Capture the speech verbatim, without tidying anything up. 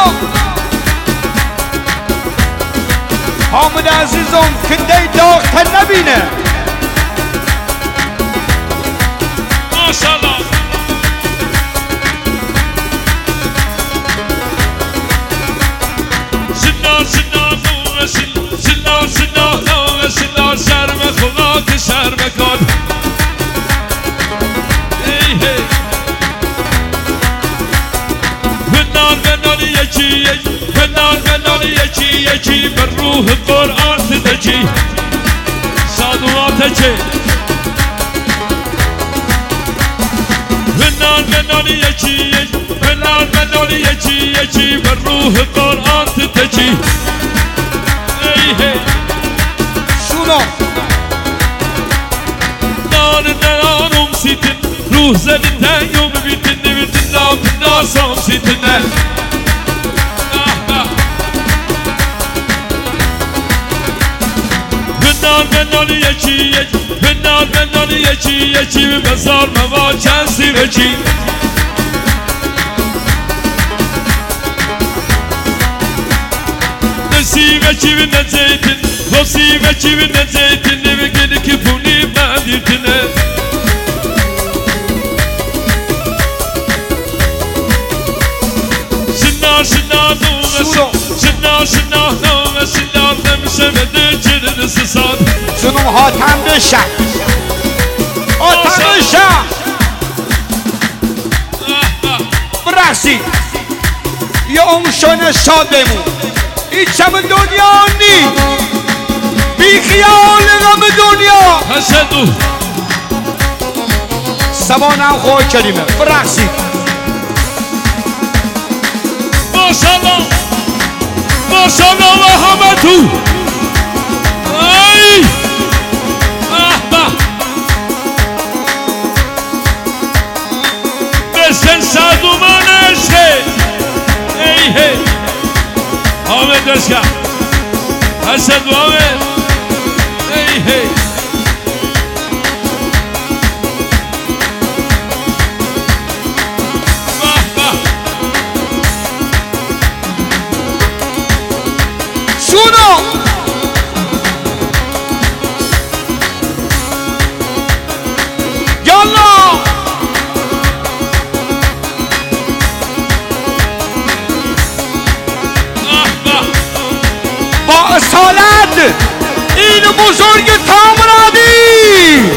حامد عزیزم کنده داغتر نبینه ماشاءالله زنار زنار نوغ زنار زنار نوغ زنار شرم خدا که شرم کن ای هی بنان بنان یکی یکی بنان بنان یکی یکی بر روح قرآن تدجی صادوات چه بنان بنان یکی یکی بنان بنان یکی یکی بر روح قرآن تدجی ای هی شونو نان نانم سیتن روح زدن یوم بیتن بیتن نام ناسام سیتن بنان بنان یکی یکی بنان بنان یکی یکی بزار موا چند سیرکی نسیبکی و نزیتن نسیبکی و نزیتن نمیگنی که پونی مدیتنه شنا شنا نوغ شنا شنا نوغ شنا نمشه بده چرد سساد جنوم حاتم بشه حاتم بشه برقصی یا اون شانه شاد بمون هیچ هم دنیا نی بی خیال غم دنیا حسدو سبانم خواه کریمه برقصی ماشاءالله ماشاءالله و همه تو ای احبه بسن سادومان عشقه ای هی حامد دستگاه حسد و حامد ای هی شونو یالا با اصالت این بزرگ تامرادی